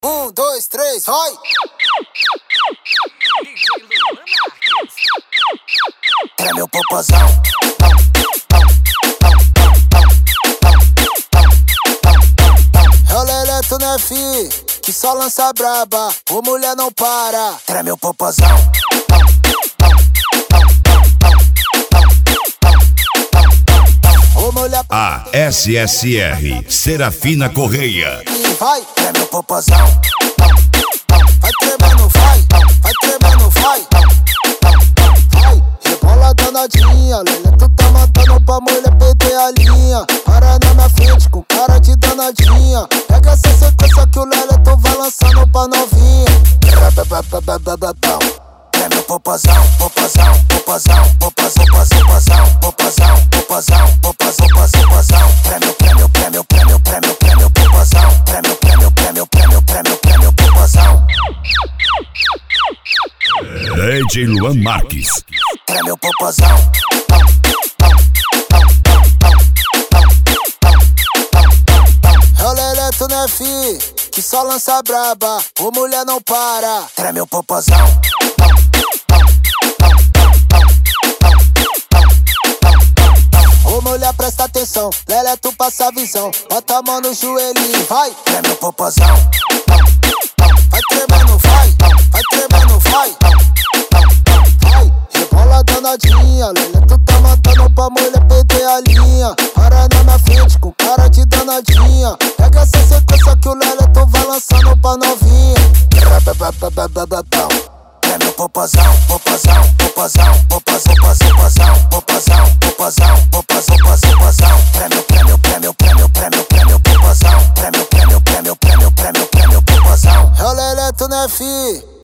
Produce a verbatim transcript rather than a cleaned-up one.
Um, dois, três, vai! Era meu popozão. É o Leleto, né, fi? Que só lança braba, o mulher não para. Era meu popozão. A S S R Serafina Correia. Vai, é meu popozão. Vai tremendo, vai, vai tremendo, vai. Vai, rebola danadinha, Leleto tá matando pra mulher perder a linha. Para na minha frente com cara de danadinha. Pega essa sequência que o Leleto vai lançando pra novinha. É meu popozão, popozão, popozão, popozão, popozão, popozão, popozão, popozão, popozão. Prêmio, prêmio, prêmio, prêmio, prêmio, prêmio, popozão. Prêmio, prêmio, prêmio, prêmio, prêmio, prêmio, popozão. D J Luan Marques. Prêmio, popozão. É o Leleto, né, fi? Que só lança braba, o mulher não para. Treme o popozão. Ô mulher, presta atenção, Leleto passa a visão. Bota a mão no joelhinho, vai. Treme o popozão. Vai tremendo, vai. Vai tremendo, vai. Vai, rebola danadinha, Leleto tá matando pra mulher perder a linha. Para na minha frente com cara de danadinha. Pega essa sequência que o Leleto vai lançando pra novinha. Prêmio o popozão, popozão, popozão, popozão, popozão, popozão, popozão, popozão, popozão. Prêmio, prêmio, prêmio, prêmio, prêmio, prêmio, popozão. Prêmio, prêmio, prêmio, prêmio, prêmio, prêmio, popozão. É o Leleto, né, fi?